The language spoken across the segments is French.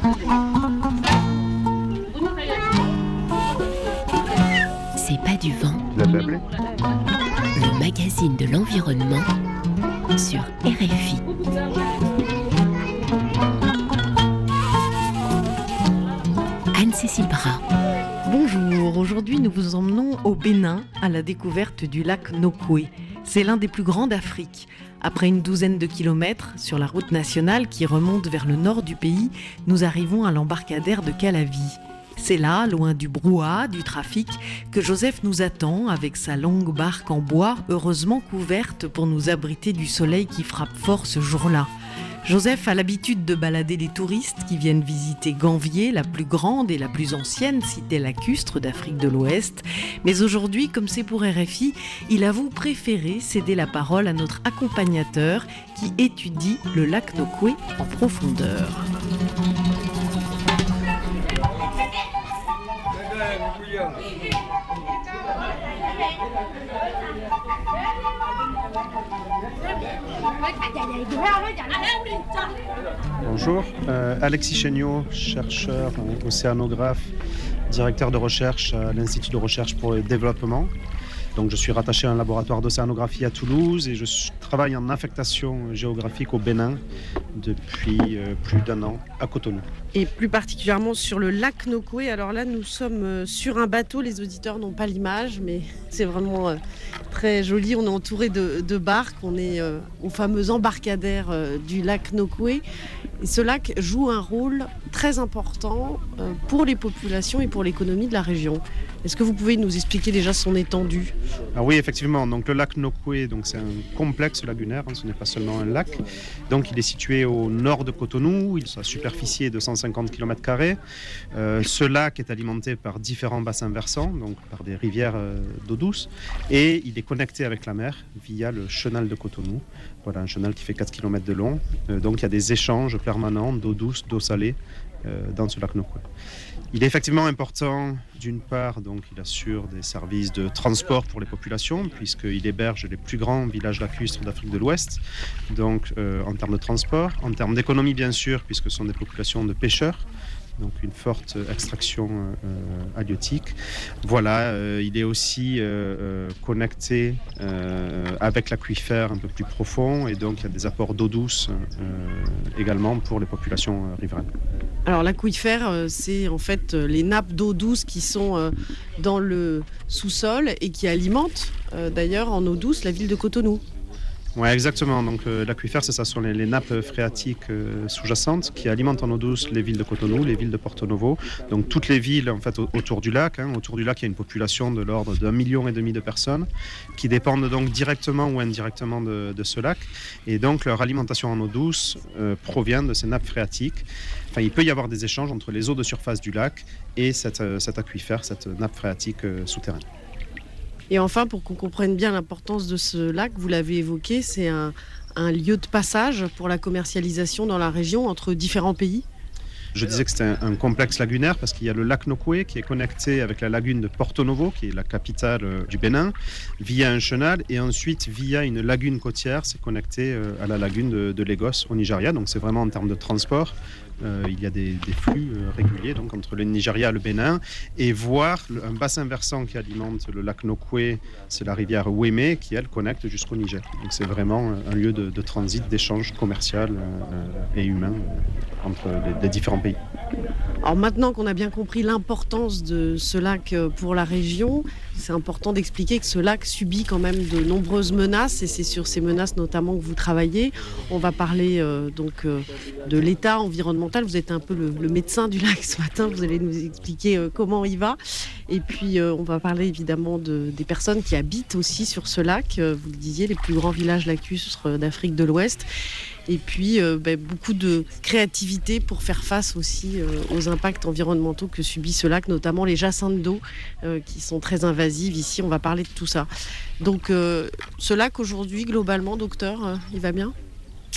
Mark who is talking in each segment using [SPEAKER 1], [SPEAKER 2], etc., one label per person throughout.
[SPEAKER 1] C'est pas du vent.
[SPEAKER 2] Tu l'as fait appeler ?
[SPEAKER 1] Le magazine de l'environnement sur RFI. Anne-Cécile Bras.
[SPEAKER 3] Bonjour, aujourd'hui nous vous emmenons au Bénin à la découverte du lac Nokoué. C'est l'un des plus grands d'Afrique. Après une douzaine de kilomètres sur la route nationale qui remonte vers le nord du pays, nous arrivons à l'embarcadère de Calavi. C'est là, loin du brouhaha, du trafic, que Joseph nous attend avec sa longue barque en bois, heureusement couverte pour nous abriter du soleil qui frappe fort ce jour-là. Joseph a l'habitude de balader les touristes qui viennent visiter Ganvié, la plus grande et la plus ancienne cité lacustre d'Afrique de l'Ouest. Mais aujourd'hui, comme c'est pour RFI, il avoue préférer céder la parole à notre accompagnateur qui étudie le lac Nokoué en profondeur.
[SPEAKER 2] Bonjour, Alexis Chéniaud, chercheur, océanographe, directeur de recherche à l'Institut de recherche pour le développement. Donc, je suis rattaché à un laboratoire d'océanographie à Toulouse et je travaille en affectation géographique au Bénin depuis plus d'un an à Cotonou.
[SPEAKER 3] Et plus particulièrement sur le lac Nokoué. Alors là, nous sommes sur un bateau. Les auditeurs n'ont pas l'image, mais c'est vraiment très joli. On est entouré de barques. On est au fameux embarcadère du lac Nokoué. Et ce lac joue un rôle très important pour les populations et pour l'économie de la région. Est-ce que vous pouvez nous expliquer déjà son étendue ?
[SPEAKER 2] Ah oui, effectivement. Donc, le lac Nokoué, donc, c'est un complexe lagunaire, ce n'est pas seulement un lac. Donc, il est situé au nord de Cotonou. Sa superficie est de 150 km². Ce lac est alimenté par différents bassins versants, donc par des rivières d'eau douce. Et il est connecté avec la mer via le chenal de Cotonou. Voilà, un chenal qui fait 4 km de long. Donc, il y a des échanges permanents d'eau douce, d'eau salée dans ce lac Nokoué. Il est effectivement important, d'une part, donc il assure des services de transport pour les populations, puisqu'il héberge les plus grands villages lacustres d'Afrique de l'Ouest, donc en termes de transport, en termes d'économie bien sûr, puisque ce sont des populations de pêcheurs, donc une forte extraction halieutique. Voilà, il est aussi connecté avec l'aquifère un peu plus profond, et donc il y a des apports d'eau douce également pour les populations riveraines.
[SPEAKER 3] Alors l'aquifère, c'est en fait les nappes d'eau douce qui sont dans le sous-sol et qui alimentent d'ailleurs en eau douce la ville de Cotonou.
[SPEAKER 2] Oui, exactement. Donc, l'aquifère, c'est ça, ce sont les nappes phréatiques sous-jacentes qui alimentent en eau douce les villes de Cotonou, les villes de Porto Novo. Donc, toutes les villes en fait, autour du lac. Autour du lac, il y a une population de l'ordre d'1,5 million de personnes qui dépendent donc directement ou indirectement de ce lac. Et donc, leur alimentation en eau douce provient de ces nappes phréatiques. Enfin, il peut y avoir des échanges entre les eaux de surface du lac et cet aquifère, cette nappe phréatique souterraine.
[SPEAKER 3] Et enfin, pour qu'on comprenne bien l'importance de ce lac, vous l'avez évoqué, c'est un lieu de passage pour la commercialisation dans la région entre différents pays.
[SPEAKER 2] Je disais que c'était un complexe lagunaire parce qu'il y a le lac Nokoué qui est connecté avec la lagune de Porto Novo, qui est la capitale du Bénin, via un chenal, et ensuite via une lagune côtière, c'est connecté à la lagune de Lagos au Nigeria. Donc c'est vraiment en termes de transport. Il y a des flux réguliers donc, entre le Nigeria et le Bénin, et voir un bassin versant qui alimente le lac Nokoué, c'est la rivière Ouémé qui, elle, connecte jusqu'au Niger. Donc c'est vraiment un lieu de transit, d'échange commercial et humain entre les différents pays.
[SPEAKER 3] Alors maintenant qu'on a bien compris l'importance de ce lac pour la région, c'est important d'expliquer que ce lac subit quand même de nombreuses menaces, et c'est sur ces menaces notamment que vous travaillez. On va parler de l'état environnemental. Vous êtes un peu le médecin du lac ce matin, vous allez nous expliquer comment il va. Et puis on va parler évidemment des personnes qui habitent aussi sur ce lac, vous le disiez, les plus grands villages lacustres d'Afrique de l'Ouest. Et puis beaucoup de créativité pour faire face aussi aux impacts environnementaux que subit ce lac, notamment les jacinthes d'eau qui sont très invasives. Ici, on va parler de tout ça. Donc ce lac aujourd'hui, globalement, docteur, il va bien ?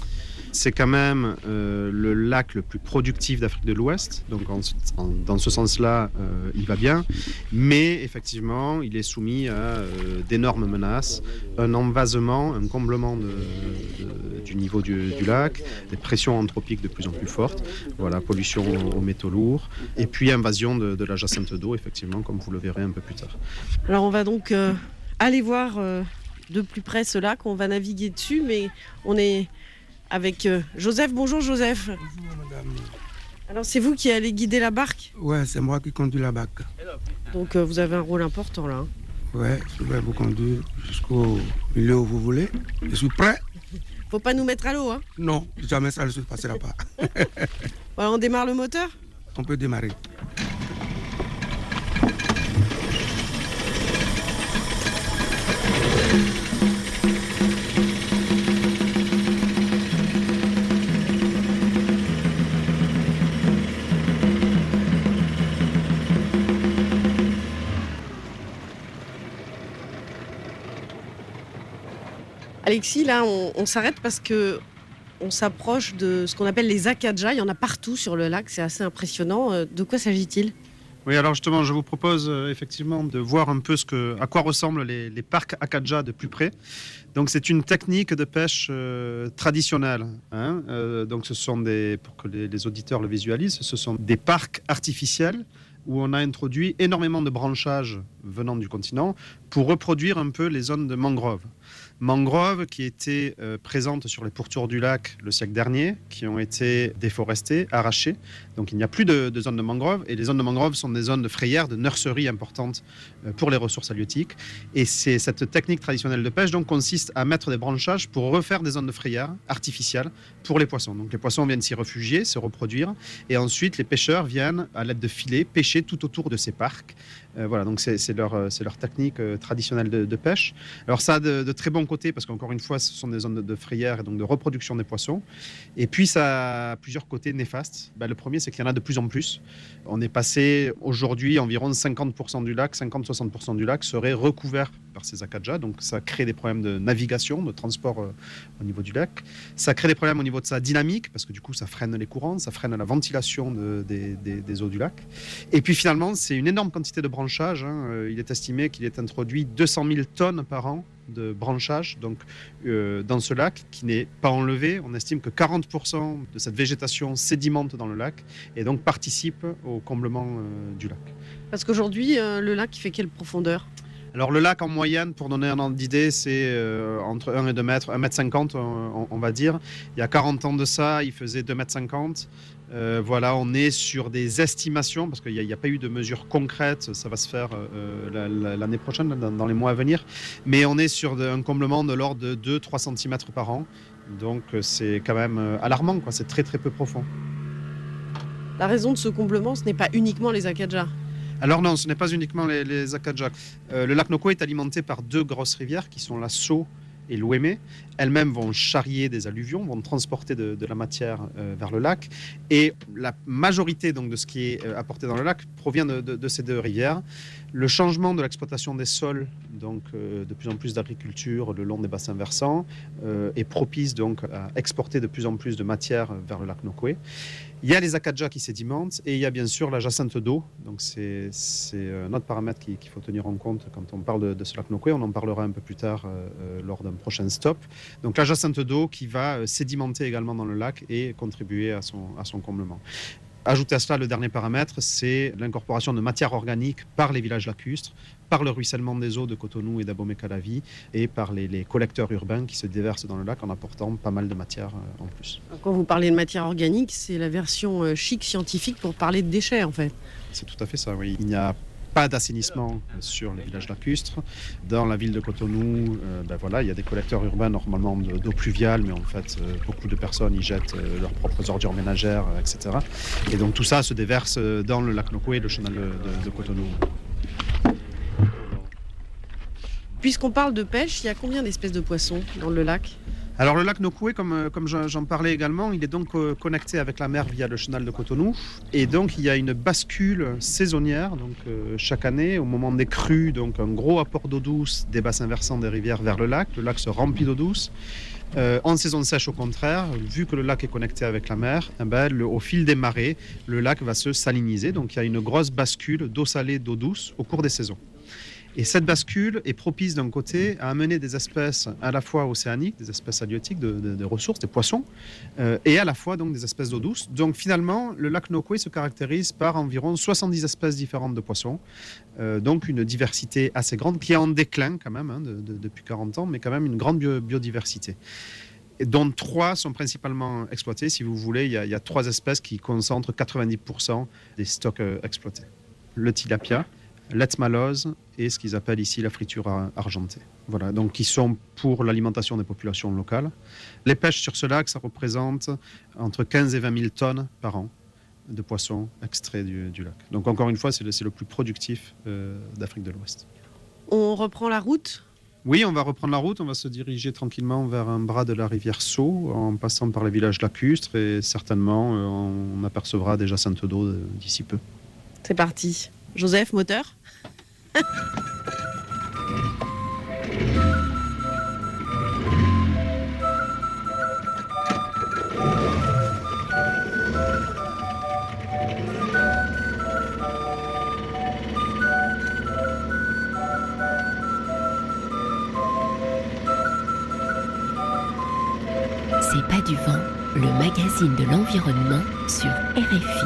[SPEAKER 2] c'est quand même le lac le plus productif d'Afrique de l'Ouest. Donc dans ce sens-là, il va bien. Mais effectivement, il est soumis à d'énormes menaces, un envasement, un comblement du niveau du lac, des pressions anthropiques de plus en plus fortes, voilà, pollution aux métaux lourds, et puis invasion de la jacinthe d'eau, effectivement, comme vous le verrez un peu plus tard.
[SPEAKER 4] Alors on va donc aller voir de plus près ce lac, on va naviguer dessus, mais on est avec Joseph. Bonjour Joseph.
[SPEAKER 5] Bonjour madame.
[SPEAKER 4] Alors c'est vous qui allez guider la barque?
[SPEAKER 5] Ouais, c'est moi qui conduis la barque.
[SPEAKER 4] Donc vous avez un rôle important là.
[SPEAKER 5] Ouais, je vais vous conduire jusqu'au milieu où vous voulez. Je suis prêt?
[SPEAKER 4] Faut pas nous mettre à l'eau, hein?
[SPEAKER 5] Non, jamais ça ne se passera pas.
[SPEAKER 4] Voilà, on démarre le moteur?
[SPEAKER 5] On peut démarrer.
[SPEAKER 4] Alexis, là, on s'arrête parce que on s'approche de ce qu'on appelle les akadjas. Il y en a partout sur le lac, c'est assez impressionnant. De quoi s'agit-il?
[SPEAKER 2] Oui, alors justement, je vous propose effectivement de voir un peu à quoi ressemblent les parcs akadjas de plus près. Donc, c'est une technique de pêche traditionnelle. Hein. Donc, ce sont pour que les auditeurs le visualisent, ce sont des parcs artificiels où on a introduit énormément de branchages venant du continent pour reproduire un peu les zones de mangroves. Mangroves qui étaient présentes sur les pourtours du lac le siècle dernier, qui ont été déforestées, arrachées. Donc il n'y a plus de zones de mangroves, et les zones de mangroves sont des zones de frayères, de nurseries importantes pour les ressources halieutiques. Et cette technique traditionnelle de pêche donc, consiste à mettre des branchages pour refaire des zones de frayères artificielles pour les poissons. Donc les poissons viennent s'y réfugier, se reproduire, et ensuite les pêcheurs viennent, à l'aide de filets, pêcher tout autour de ces parcs. Voilà, donc c'est leur technique traditionnelle de pêche. Alors ça a de très bons côtés parce qu'encore une fois, ce sont des zones de frayère et donc de reproduction des poissons. Et puis ça a plusieurs côtés néfastes. Le premier, c'est qu'il y en a de plus en plus. On est passé aujourd'hui environ 50% du lac, 50-60% du lac serait recouvert par ces akadjas. Donc ça crée des problèmes de navigation, de transport au niveau du lac. Ça crée des problèmes au niveau de sa dynamique parce que du coup, ça freine les courants, ça freine la ventilation des eaux du lac. Et puis finalement, c'est une énorme quantité de branchage. Hein. Il est estimé qu'il est introduit 200 000 tonnes par an de branchage donc, dans ce lac qui n'est pas enlevé. On estime que 40% de cette végétation sédimente dans le lac et donc participe au comblement du lac.
[SPEAKER 4] Parce qu'aujourd'hui, le lac, il fait quelle profondeur?
[SPEAKER 2] Alors le lac en moyenne, pour donner un ordre d'idée, c'est entre 1 et 2 mètres, 1,50 m on va dire. Il y a 40 ans de ça, il faisait 2,50 m. Voilà, on est sur des estimations, parce qu'il n'y a pas eu de mesures concrètes, ça va se faire l'année prochaine, dans les mois à venir, mais on est sur un comblement de l'ordre de 2-3 cm par an, donc c'est quand même alarmant, quoi. C'est très très peu profond.
[SPEAKER 4] La raison de ce comblement, ce n'est pas uniquement les akadjas.
[SPEAKER 2] Alors non, ce n'est pas uniquement les akadjas. Le lac Nokoué est alimenté par 2 grosses rivières qui sont la Saut et l'Ouémé. Elles-mêmes vont charrier des alluvions, vont transporter de la matière vers le lac. Et la majorité donc, de ce qui est apporté dans le lac provient de ces 2 rivières. Le changement de l'exploitation des sols, donc de plus en plus d'agriculture le long des bassins versants, est propice donc à exporter de plus en plus de matière vers le lac Nokoué. Il y a les akadjas qui sédimentent et il y a bien sûr la jacinthe d'eau. Donc c'est un autre paramètre qu'il faut tenir en compte quand on parle de ce lac Nokoué. On en parlera un peu plus tard lors d'un prochain stop. Donc la jacinthe d'eau qui va sédimenter également dans le lac et contribuer à son comblement. Ajouter à cela, le dernier paramètre, c'est l'incorporation de matière organique par les villages lacustres, par le ruissellement des eaux de Cotonou et d'Abomey-Calavi et par les collecteurs urbains qui se déversent dans le lac en apportant pas mal de matière en plus.
[SPEAKER 4] Quand vous parlez de matière organique, c'est la version chic scientifique pour parler de déchets en fait.
[SPEAKER 2] C'est tout à fait ça, oui. Il n'y a pas d'assainissement sur les villages lacustres. Dans la ville de Cotonou, voilà, il y a des collecteurs urbains normalement d'eau pluviale, mais en fait, beaucoup de personnes y jettent leurs propres ordures ménagères, etc. Et donc tout ça se déverse dans le lac Nokoué, le chenal de Cotonou.
[SPEAKER 4] Puisqu'on parle de pêche, il y a combien d'espèces de poissons dans le lac ?
[SPEAKER 2] Alors le lac Nokoué, comme j'en parlais également, il est donc connecté avec la mer via le chenal de Cotonou. Et donc il y a une bascule saisonnière donc, chaque année au moment des crues, donc un gros apport d'eau douce des bassins versants des rivières vers le lac. Le lac se remplit d'eau douce. En saison sèche, au contraire, vu que le lac est connecté avec la mer, au fil des marées, le lac va se saliniser. Donc il y a une grosse bascule d'eau salée, d'eau douce au cours des saisons. Et cette bascule est propice d'un côté à amener des espèces à la fois océaniques, des espèces halieutiques, de ressources, des poissons, et à la fois donc des espèces d'eau douce. Donc finalement, le lac Nokwe se caractérise par environ 70 espèces différentes de poissons, donc une diversité assez grande qui est en déclin quand même depuis 40 ans, mais quand même une grande biodiversité. Dont 3 sont principalement exploitées. Si vous voulez, il y a 3 espèces qui concentrent 90% des stocks exploités. Le tilapia, l'ethmalose et ce qu'ils appellent ici la friture argentée. Voilà, donc qui sont pour l'alimentation des populations locales. Les pêches sur ce lac, ça représente entre 15 et 20 000 tonnes par an de poissons extraits du lac. Donc encore une fois, c'est le plus productif d'Afrique de l'Ouest.
[SPEAKER 4] On reprend la route ?
[SPEAKER 2] Oui, on va reprendre la route, on va se diriger tranquillement vers un bras de la rivière Sceaux, en passant par les villages lacustres, et certainement on apercevra déjà Sainte-D'Eau d'ici peu.
[SPEAKER 4] C'est parti. Joseph, moteur ?
[SPEAKER 1] C'est pas du vent, le magazine de l'environnement sur RFI.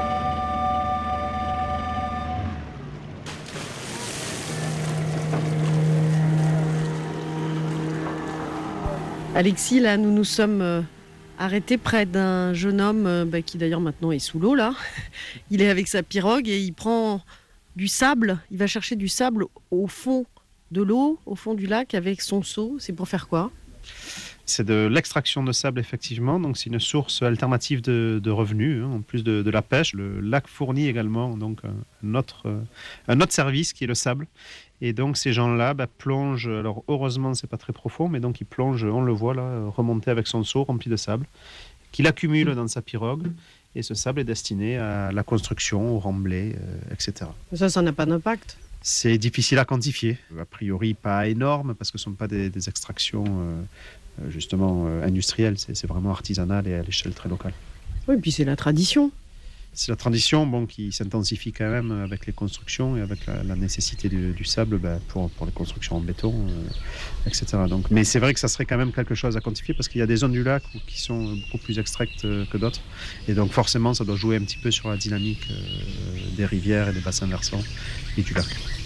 [SPEAKER 4] Alexis, là, nous nous sommes arrêtés près d'un jeune homme qui d'ailleurs maintenant est sous l'eau, là. Il est avec sa pirogue et il prend du sable. Il va chercher du sable au fond de l'eau, au fond du lac, avec son seau. C'est pour faire quoi ?
[SPEAKER 2] C'est de l'extraction de sable, effectivement. Donc, c'est une source alternative de revenus, en plus de la pêche. Le lac fournit également donc, un autre service qui est le sable. Et donc, ces gens-là plongent. Alors, heureusement, c'est pas très profond, mais donc, ils plongent, on le voit là, remonter avec son seau rempli de sable, qu'il accumule dans sa pirogue. Et ce sable est destiné à la construction, au remblai, etc.
[SPEAKER 4] Ça n'a pas d'impact ?
[SPEAKER 2] C'est difficile à quantifier. A priori, pas énorme, parce que ce ne sont pas des extractions justement industrielles. C'est vraiment artisanal et à l'échelle très locale.
[SPEAKER 4] Oui, puis c'est la tradition.
[SPEAKER 2] C'est la tradition qui s'intensifie quand même avec les constructions et avec la nécessité du sable pour les constructions en béton, etc. Donc, mais c'est vrai que ça serait quand même quelque chose à quantifier parce qu'il y a des zones du lac qui sont beaucoup plus extraites que d'autres. Et donc forcément, ça doit jouer un petit peu sur la dynamique des rivières et des bassins versants et du lac.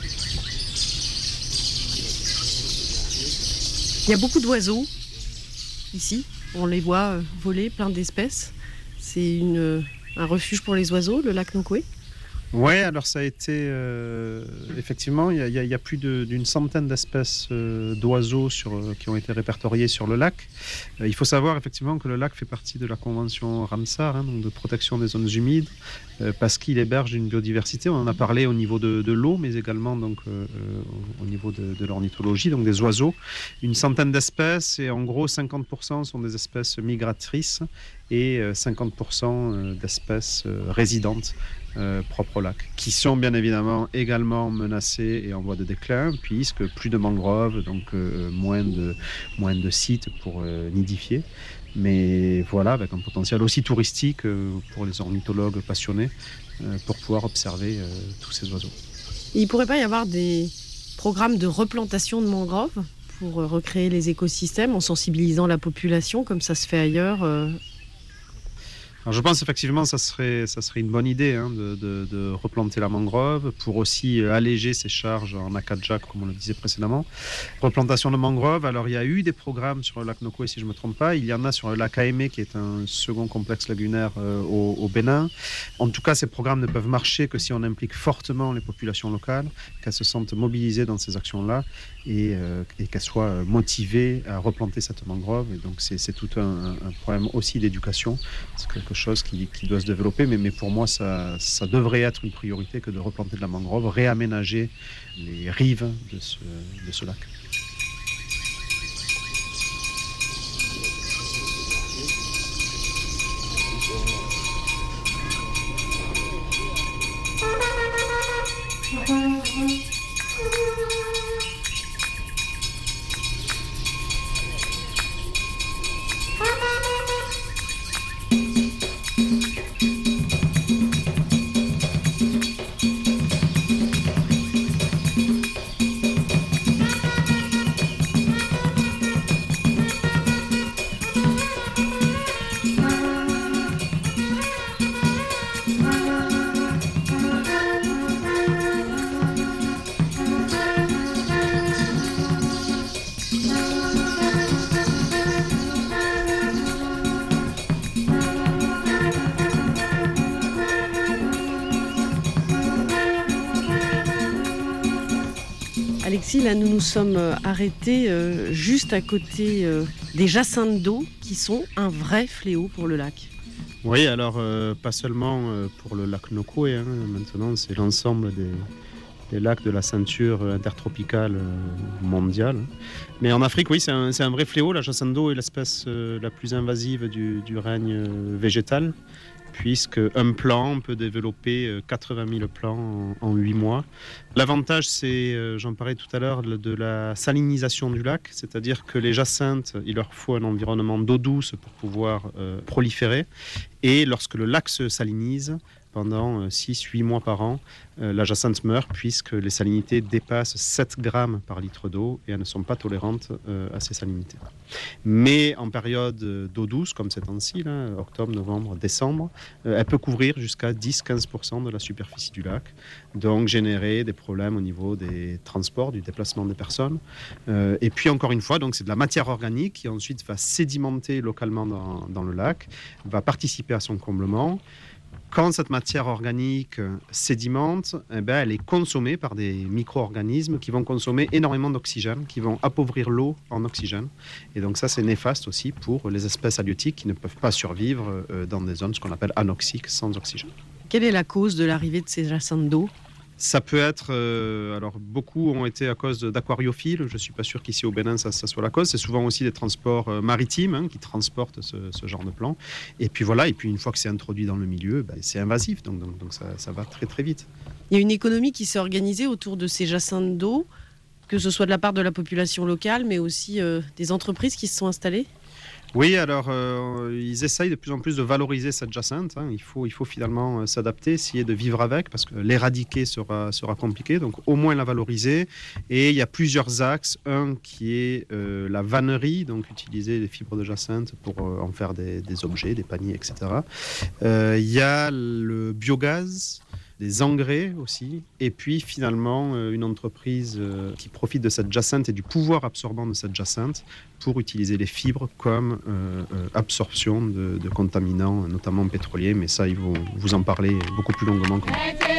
[SPEAKER 4] Il y a beaucoup d'oiseaux ici. On les voit voler, plein d'espèces. C'est un refuge pour les oiseaux, le lac Nokwe ?
[SPEAKER 2] Oui, alors ça a été... effectivement, il y a plus d'une centaine d'espèces d'oiseaux qui ont été répertoriées sur le lac. Il faut savoir effectivement que le lac fait partie de la convention Ramsar, donc de protection des zones humides, parce qu'il héberge une biodiversité. On en a parlé au niveau de l'eau, mais également donc, au niveau de l'ornithologie, donc des oiseaux. Une centaine d'espèces, et en gros 50% sont des espèces migratrices et 50% d'espèces résidentes propres au lac, qui sont bien évidemment également menacées et en voie de déclin, puisque plus de mangroves, donc moins de sites pour nidifier. Mais voilà, avec un potentiel aussi touristique pour les ornithologues passionnés, pour pouvoir observer tous ces oiseaux.
[SPEAKER 4] Il ne pourrait pas y avoir des programmes de replantation de mangroves pour recréer les écosystèmes en sensibilisant la population, comme ça se fait ailleurs
[SPEAKER 2] Alors je pense effectivement que ça serait une bonne idée de replanter la mangrove pour aussi alléger ses charges en akadja, comme on le disait précédemment. Replantation de mangrove, alors il y a eu des programmes sur le lac Nokwe, si je ne me trompe pas. Il y en a sur le lac Aémé, qui est un second complexe lagunaire au Bénin. En tout cas, ces programmes ne peuvent marcher que si on implique fortement les populations locales, qu'elles se sentent mobilisées dans ces actions-là et qu'elles soient motivées à replanter cette mangrove. Et donc c'est tout un problème aussi d'éducation. C'est quelque chose qui doit se développer, mais pour moi, ça devrait être une priorité que de replanter de la mangrove, réaménager les rives de ce lac.
[SPEAKER 4] Alexis, là nous nous sommes arrêtés juste à côté des jacinthes d'eau qui sont un vrai fléau pour le lac.
[SPEAKER 2] Oui, alors pas seulement pour le lac Nokoué, maintenant c'est l'ensemble des lacs de la ceinture intertropicale mondiale. Mais en Afrique, oui, c'est un vrai fléau. La jacinthe d'eau est l'espèce la plus invasive du règne végétal, puisque un plant peut développer 80 000 plants en 8 mois. L'avantage, c'est, j'en parlais tout à l'heure, de la salinisation du lac, c'est-à-dire que les jacinthes, il leur faut un environnement d'eau douce pour pouvoir proliférer. Et lorsque le lac se salinise, pendant 6-8 mois par an, la jacinthe meurt puisque les salinités dépassent 7 grammes par litre d'eau et elles ne sont pas tolérantes à ces salinités. Mais en période d'eau douce, comme ces temps-ci, octobre, novembre, décembre, elle peut couvrir jusqu'à 10-15% de la superficie du lac, donc générer des problèmes au niveau des transports, du déplacement des personnes. Et puis encore une fois, donc c'est de la matière organique qui ensuite va sédimenter localement dans le lac, va participer à son comblement. Quand cette matière organique sédimente, elle est consommée par des micro-organismes qui vont consommer énormément d'oxygène, qui vont appauvrir l'eau en oxygène. Et donc ça, c'est néfaste aussi pour les espèces halieutiques qui ne peuvent pas survivre dans des zones, ce qu'on appelle anoxiques, sans oxygène.
[SPEAKER 4] Quelle est la cause de l'arrivée de ces jacinthes d'eau ?
[SPEAKER 2] Ça peut être, alors beaucoup ont été à cause d'aquariophiles, je ne suis pas sûr qu'ici au Bénin ça soit la cause, c'est souvent aussi des transports maritimes qui transportent ce genre de plants. Et puis voilà, et puis une fois que c'est introduit dans le milieu, c'est invasif, donc ça va très très vite.
[SPEAKER 4] Il y a une économie qui s'est organisée autour de ces jacinthes d'eau, que ce soit de la part de la population locale, mais aussi des entreprises qui se sont installées ?
[SPEAKER 2] Oui, alors ils essayent de plus en plus de valoriser cette jacinthe. Il faut finalement s'adapter, essayer de vivre avec, parce que l'éradiquer sera compliqué. Donc au moins la valoriser. Et il y a plusieurs axes. Un qui est la vannerie, donc utiliser les fibres de jacinthe pour en faire des objets, des paniers, etc. Il y a le biogaz, des engrais aussi, et puis finalement une entreprise qui profite de cette jacinthe et du pouvoir absorbant de cette jacinthe pour utiliser les fibres comme absorption de contaminants, notamment pétroliers, mais ça ils vont vous en parler beaucoup plus longuement que moi.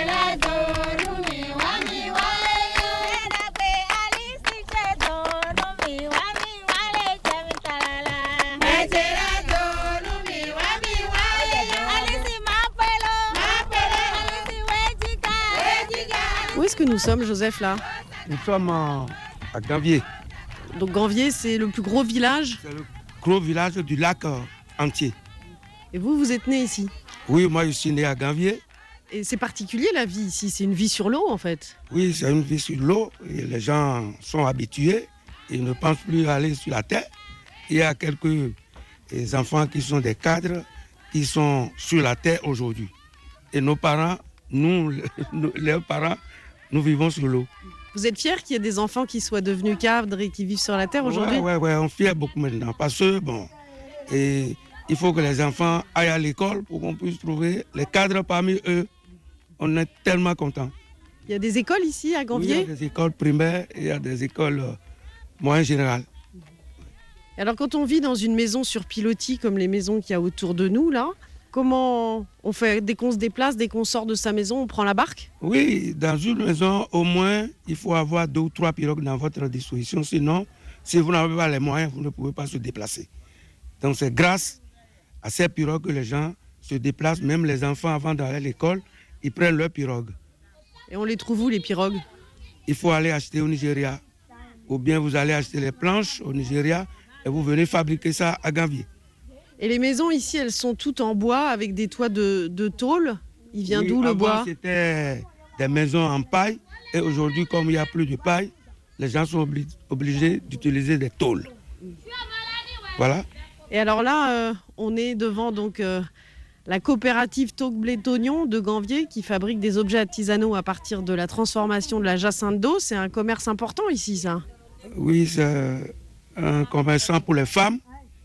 [SPEAKER 4] Où est-ce que nous sommes, Joseph, là ?
[SPEAKER 5] Nous sommes à Ganvier.
[SPEAKER 4] Donc Ganvier, c'est le plus gros village ?
[SPEAKER 5] C'est le gros village du lac entier.
[SPEAKER 4] Et vous êtes né ici ?
[SPEAKER 5] Oui, moi je suis né à Ganvier.
[SPEAKER 4] Et c'est particulier la vie ici, c'est une vie sur l'eau en fait ?
[SPEAKER 5] Oui, c'est une vie sur l'eau. Et les gens sont habitués. Ils ne pensent plus aller sur la terre. Il y a quelques enfants qui sont des cadres qui sont sur la terre aujourd'hui. Et nos parents, leurs parents, nous vivons sur l'eau.
[SPEAKER 4] Vous êtes fiers qu'il y ait des enfants qui soient devenus cadres et qui vivent sur la terre aujourd'hui ?
[SPEAKER 5] Oui, on fier beaucoup maintenant. Parce que, et il faut que les enfants aillent à l'école pour qu'on puisse trouver les cadres parmi eux. On est tellement contents.
[SPEAKER 4] Il y a des écoles ici à Ganvier ?
[SPEAKER 5] Oui, il y a des écoles primaires et il y a des écoles moyennes générales.
[SPEAKER 4] Alors quand on vit dans une maison sur pilotis comme les maisons qu'il y a autour de nous là, comment on fait dès qu'on se déplace, dès qu'on sort de sa maison, on prend la barque ?
[SPEAKER 5] Oui, dans une maison, au moins, il faut avoir 2 ou 3 pirogues dans votre disposition. Sinon, si vous n'avez pas les moyens, vous ne pouvez pas se déplacer. Donc c'est grâce à ces pirogues que les gens se déplacent. Même les enfants, avant d'aller à l'école, ils prennent leurs pirogues.
[SPEAKER 4] Et on les trouve où les pirogues ?
[SPEAKER 5] Il faut aller acheter au Nigeria. Ou bien vous allez acheter les planches au Nigeria et vous venez fabriquer ça à Ganvier.
[SPEAKER 4] Et les maisons ici, elles sont toutes en bois avec des toits de tôle. Il vient d'où le bois ?
[SPEAKER 5] C'était des maisons en paille. Et aujourd'hui, comme il n'y a plus de paille, les gens sont obligés d'utiliser des tôles. Voilà.
[SPEAKER 4] Et alors là, on est devant donc, la coopérative Togblé-Tognon de Ganvier qui fabrique des objets artisanaux à partir de la transformation de la jacinthe d'eau. C'est un commerce important ici, ça ?
[SPEAKER 5] Oui, c'est un commerçant pour les femmes.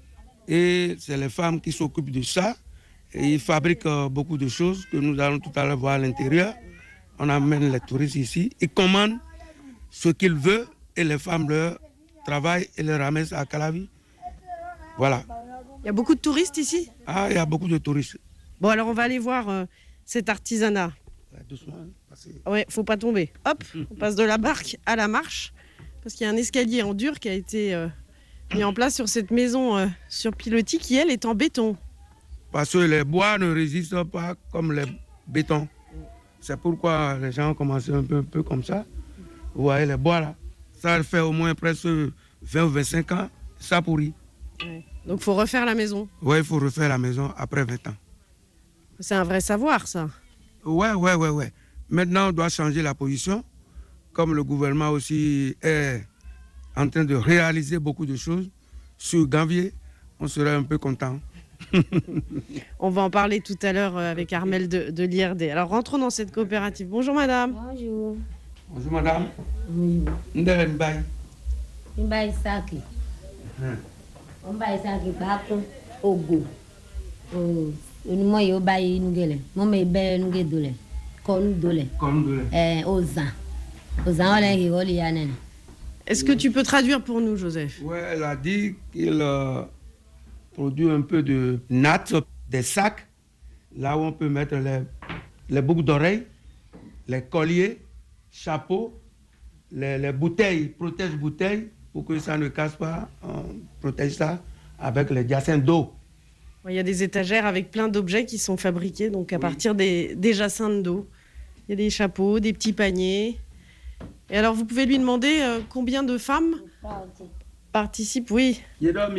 [SPEAKER 5] Et c'est les femmes qui s'occupent de ça. Et ils fabriquent beaucoup de choses que nous allons tout à l'heure voir à l'intérieur. On amène les touristes ici. Ils commandent ce qu'ils veulent et les femmes leur travaillent et les ramassent à Calavi. Voilà.
[SPEAKER 4] Il y a beaucoup de touristes ici ?
[SPEAKER 5] Ah, il y a beaucoup de touristes.
[SPEAKER 4] Bon, alors on va aller voir cet artisanat.
[SPEAKER 5] Doucement, passez.
[SPEAKER 4] Ouais, faut pas tomber. Hop, on passe de la barque à la marche. parce qu'il y a un escalier en dur qui a été mis en place sur cette maison sur pilotis qui, elle, est en béton.
[SPEAKER 5] Parce que les bois ne résistent pas comme les bétons. C'est pourquoi les gens ont commencé un peu comme ça. Vous voyez les bois là, ça fait au moins presque 20 ou 25 ans, ça pourrit.
[SPEAKER 4] Ouais. Donc il faut refaire la maison.
[SPEAKER 5] Oui, il faut refaire la maison après 20 ans.
[SPEAKER 4] C'est un vrai savoir, ça.
[SPEAKER 5] Ouais. Maintenant, on doit changer la position. Comme le gouvernement aussi est en train de réaliser beaucoup de choses sur Gambier, on serait un peu content.
[SPEAKER 4] On va en parler tout à l'heure avec Armel de l'IRD. Alors rentrons dans cette coopérative. Bonjour madame.
[SPEAKER 6] Bonjour.
[SPEAKER 5] Bonjour madame.
[SPEAKER 6] Oui.
[SPEAKER 5] Ndelen Bay.
[SPEAKER 6] Mbaye Saki. Mbaye Saki bako ogo. Moi yo baye nugele. Moi me be nuge dole. Kon dole. Ozan. Ozan wala ki woli yanen.
[SPEAKER 4] Est-ce que tu peux traduire pour nous, Joseph?
[SPEAKER 5] Oui, elle a dit qu'il produit un peu de nattes, des sacs, là où on peut mettre les boucles d'oreilles, les colliers, chapeaux, les bouteilles, protège-bouteilles, pour que ça ne casse pas. On protège ça avec les jacinthes d'eau.
[SPEAKER 4] Il y a des étagères avec plein d'objets qui sont fabriqués donc à partir des jacinthes d'eau. Il y a des chapeaux, des petits paniers. Et alors, vous pouvez lui demander combien de femmes participent, oui.
[SPEAKER 5] Elle a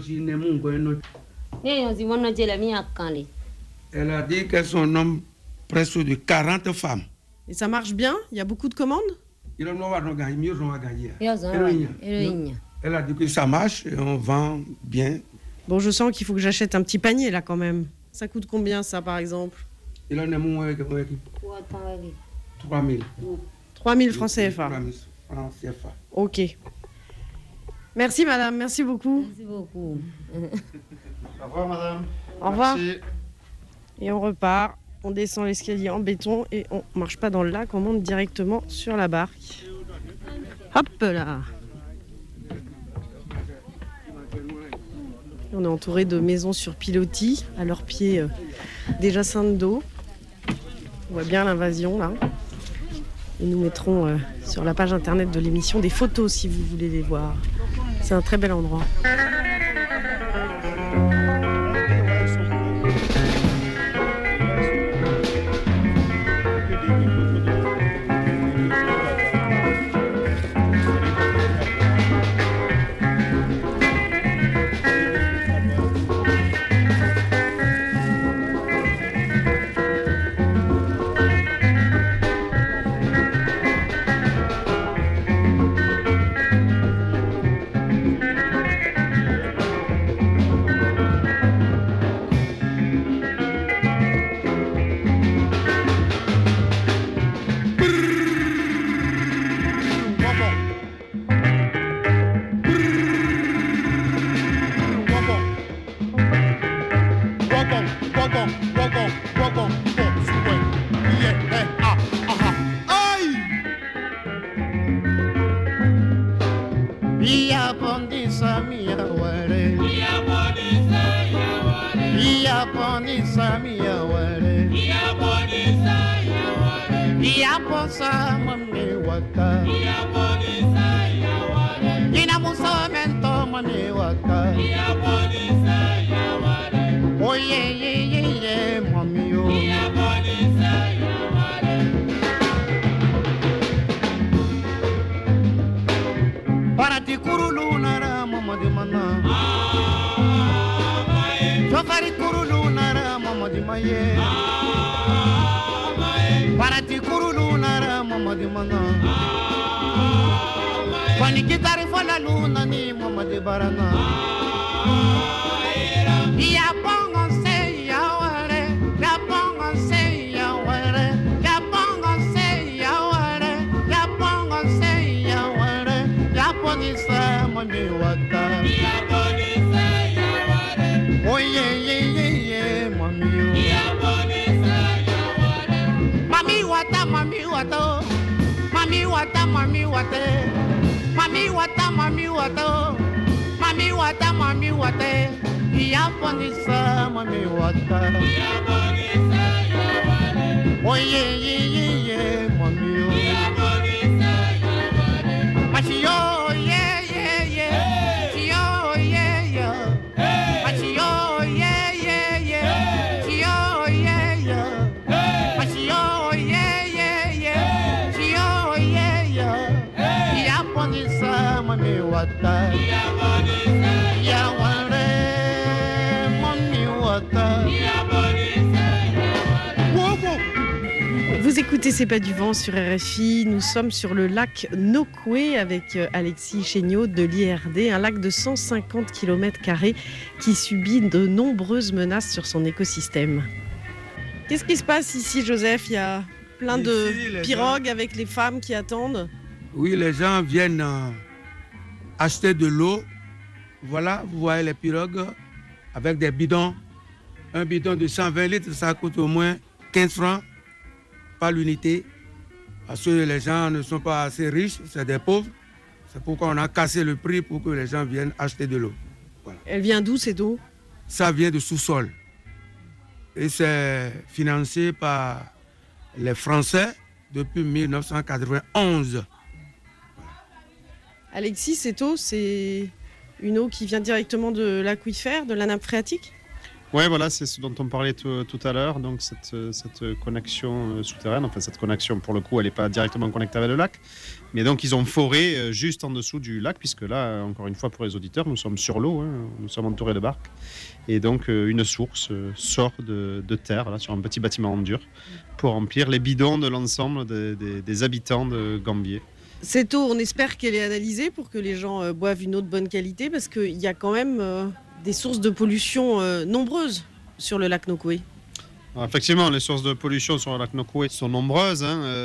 [SPEAKER 5] dit qu'elles sont un nombre presque de 40 femmes.
[SPEAKER 4] Et ça marche bien? Il y a beaucoup de commandes?
[SPEAKER 5] Elle a dit que ça marche et on vend bien.
[SPEAKER 4] Bon, je sens qu'il faut que j'achète un petit panier là quand même. Ça coûte combien ça par exemple?
[SPEAKER 5] 3 000.
[SPEAKER 4] 3 000 francs CFA.
[SPEAKER 5] 3 000 francs CFA.
[SPEAKER 4] Ok. Merci madame, merci beaucoup.
[SPEAKER 6] Merci beaucoup.
[SPEAKER 2] Au revoir madame.
[SPEAKER 4] Au revoir.
[SPEAKER 2] Merci.
[SPEAKER 4] Et on repart, on descend l'escalier en béton et on marche pas dans le lac, on monte directement sur la barque. Hop là. On est entouré de maisons sur pilotis, à leurs pieds des jacinthes d'eau. On voit bien l'invasion là. Et nous mettrons sur la page internet de l'émission des photos si vous voulez les voir. C'est un très bel endroit.
[SPEAKER 7] Mami, water. Yawale, mommy water.
[SPEAKER 4] Vous écoutez C'est pas du vent sur RFI. Nous sommes sur le lac Nokoué avec Alexis Chéniaud de l'IRD, un lac de 150 km² qui subit de nombreuses menaces sur son écosystème. Qu'est-ce qui se passe ici, Joseph? Il y a plein de pirogues avec les femmes qui attendent.
[SPEAKER 5] Oui, les gens viennent acheter de l'eau. Voilà, vous voyez les pirogues avec des bidons. Un bidon de 120 litres, ça coûte au moins 15 francs par l'unité. Parce que les gens ne sont pas assez riches, c'est des pauvres. C'est pourquoi on a cassé le prix pour que les gens viennent acheter de l'eau. Voilà.
[SPEAKER 4] Elle vient d'où cette eau?
[SPEAKER 5] Ça vient de sous-sol. Et c'est financé par les Français depuis 1991.
[SPEAKER 4] Alexis, cette eau, c'est une eau qui vient directement de l'aquifère, de la nappe phréatique?
[SPEAKER 2] Oui, voilà, c'est ce dont on parlait tout à l'heure, donc cette connexion souterraine, enfin cette connexion pour le coup, elle n'est pas directement connectée avec le lac, mais donc ils ont foré juste en dessous du lac, puisque là, encore une fois pour les auditeurs, nous sommes sur l'eau, hein, nous sommes entourés de barques, et donc une source sort de terre, là, sur un petit bâtiment en dur, pour remplir les bidons de l'ensemble des habitants de Gambier.
[SPEAKER 4] Cette eau, on espère qu'elle est analysée pour que les gens boivent une eau de bonne qualité, parce qu'il y a quand même des sources de pollution nombreuses sur le lac Nokoué.
[SPEAKER 2] Alors, effectivement, les sources de pollution sur le lac Nokoué sont nombreuses.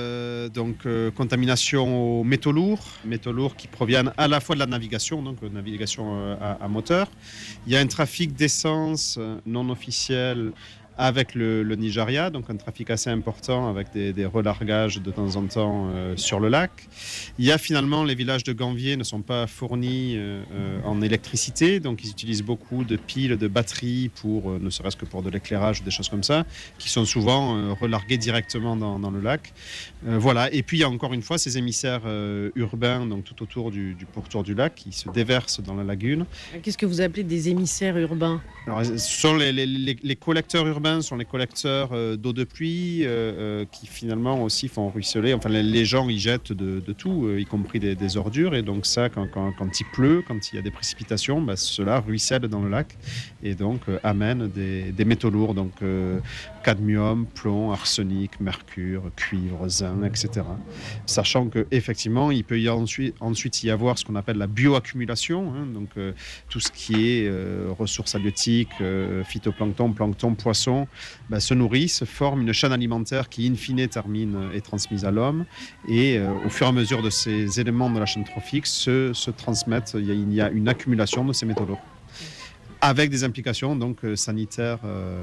[SPEAKER 2] Contamination aux métaux lourds qui proviennent à la fois de la navigation, donc navigation à moteur. Il y a un trafic d'essence non officiel avec le Nigeria, donc un trafic assez important avec des relargages de temps en temps sur le lac. Il y a finalement, les villages de Gambier ne sont pas fournis en électricité, donc ils utilisent beaucoup de piles, de batteries, ne serait-ce que pour de l'éclairage, des choses comme ça, qui sont souvent relarguées directement dans le lac. Voilà. Et puis il y a encore une fois ces émissaires urbains, donc tout autour du pourtour du lac, qui se déversent dans la lagune.
[SPEAKER 4] Qu'est-ce que vous appelez des émissaires urbains?
[SPEAKER 2] Alors, ce sont les collecteurs urbains, sont les collecteurs d'eau de pluie qui finalement aussi font ruisseler. Enfin, les gens y jettent de tout, y compris des ordures. Et donc ça, quand il pleut, quand il y a des précipitations, cela ruisselle dans le lac et donc amène des métaux lourds, donc cadmium, plomb, arsenic, mercure, cuivre, zinc, etc. Sachant qu'effectivement, il peut ensuite y avoir ce qu'on appelle la bioaccumulation, hein, donc tout ce qui est ressources halieutiques, phytoplancton, plancton, poissons, se nourrissent, forment une chaîne alimentaire qui, in fine, est transmise à l'homme. Et au fur et à mesure de ces éléments de la chaîne trophique se transmettent, il y a une accumulation de ces métaux lourds, avec des implications donc, sanitaires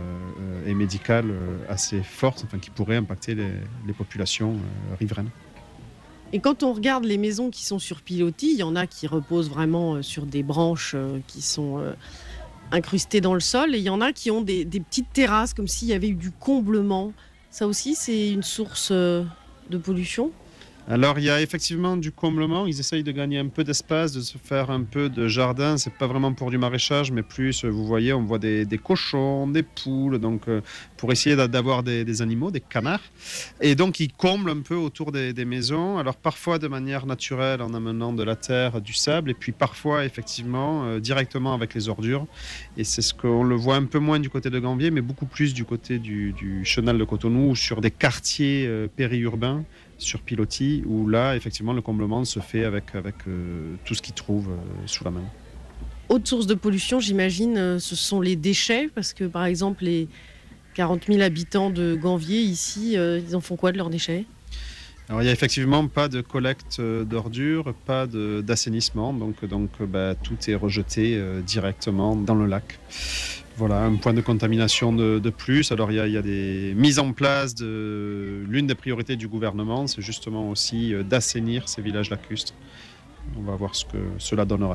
[SPEAKER 2] et médicales assez fortes, qui pourraient impacter les populations riveraines.
[SPEAKER 4] Et quand on regarde les maisons qui sont sur pilotis, il y en a qui reposent vraiment sur des branches qui sont incrustées dans le sol, et il y en a qui ont des petites terrasses, comme s'il y avait eu du comblement. Ça aussi, c'est une source de pollution?
[SPEAKER 2] Alors, il y a effectivement du comblement. Ils essayent de gagner un peu d'espace, de se faire un peu de jardin. C'est pas vraiment pour du maraîchage, mais plus, vous voyez, on voit des cochons, des poules, donc pour essayer d'avoir des animaux, des canards. Et donc, ils comblent un peu autour des maisons. Alors, parfois de manière naturelle, en amenant de la terre, du sable, et puis parfois, effectivement, directement avec les ordures. Et c'est ce qu'on le voit un peu moins du côté de Gambier, mais beaucoup plus du côté du chenal de Cotonou, ou sur des quartiers périurbains, sur pilotis, où là, effectivement, le comblement se fait avec tout ce qu'ils trouvent sous la main.
[SPEAKER 4] Autre source de pollution, j'imagine, ce sont les déchets, parce que, par exemple, les 40 000 habitants de Gambier, ici, ils en font quoi de leurs déchets?
[SPEAKER 2] Alors, il n'y a effectivement pas de collecte d'ordures, pas d'assainissement, donc tout est rejeté directement dans le lac. Voilà, un point de contamination de plus. Alors, il y a des mises en place l'une des priorités du gouvernement, c'est justement aussi d'assainir ces villages lacustres. On va voir ce que cela donnera.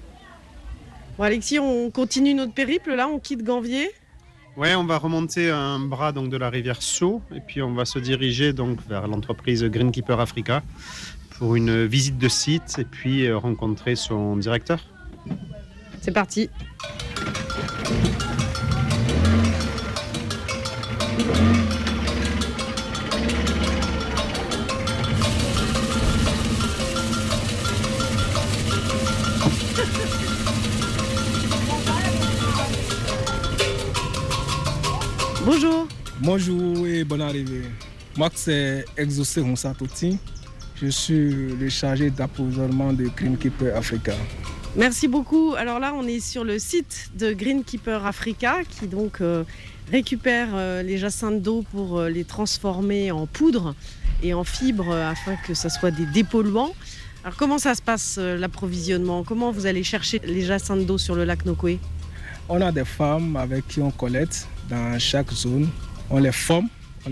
[SPEAKER 4] Bon, Alexis, on continue notre périple, là, on quitte Gambier.
[SPEAKER 2] Oui, on va remonter un bras donc, de la rivière Sceaux, et puis on va se diriger donc, vers l'entreprise Greenkeeper Africa pour une visite de site et puis rencontrer son directeur.
[SPEAKER 4] C'est parti.
[SPEAKER 8] Bonjour et bonne arrivée. Moi, c'est Exaucé Ronsatoti. Je suis le chargé d'approvisionnement de Greenkeeper Africa.
[SPEAKER 4] Merci beaucoup. Alors là, on est sur le site de Greenkeeper Africa qui donc récupère les jacinthes d'eau pour les transformer en poudre et en fibres afin que ça soit des dépolluants. Alors comment ça se passe l'approvisionnement? Comment vous allez chercher les jacinthes d'eau sur le lac Nokoué?
[SPEAKER 8] On a des femmes avec qui on collecte dans chaque zone. On les forme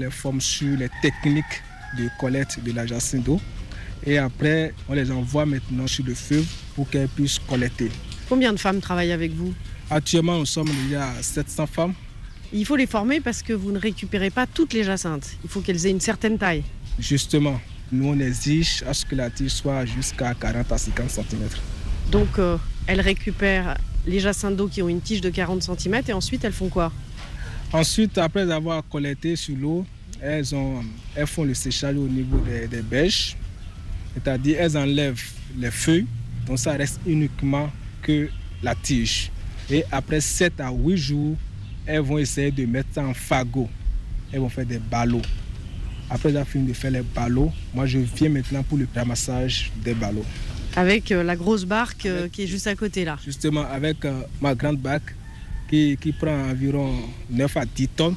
[SPEAKER 8] sur les techniques de collecte de la jacinthe d'eau. Et après, on les envoie maintenant sur le feu pour qu'elles puissent collecter.
[SPEAKER 4] Combien de femmes travaillent avec vous?
[SPEAKER 8] Actuellement, nous sommes déjà à 700 femmes.
[SPEAKER 4] Il faut les former parce que vous ne récupérez pas toutes les jacinthes. Il faut qu'elles aient une certaine taille.
[SPEAKER 8] Justement, nous on exige à ce que la tige soit jusqu'à 40 à 50 cm.
[SPEAKER 4] Donc, elles récupèrent les jacinthes d'eau qui ont une tige de 40 cm et ensuite, elles font quoi?
[SPEAKER 8] Ensuite, après avoir collecté sur l'eau, elles font le séchage au niveau des bêches. C'est-à-dire elles enlèvent les feuilles, donc ça reste uniquement que la tige. Et après 7 à 8 jours, elles vont essayer de mettre ça en fagot. Elles vont faire des ballots. Après avoir fini de faire les ballots, moi je viens maintenant pour le ramassage des ballots.
[SPEAKER 4] Avec la grosse barque qui est juste à côté là.
[SPEAKER 8] Justement, avec ma grande barque qui prend environ 9 à 10 tonnes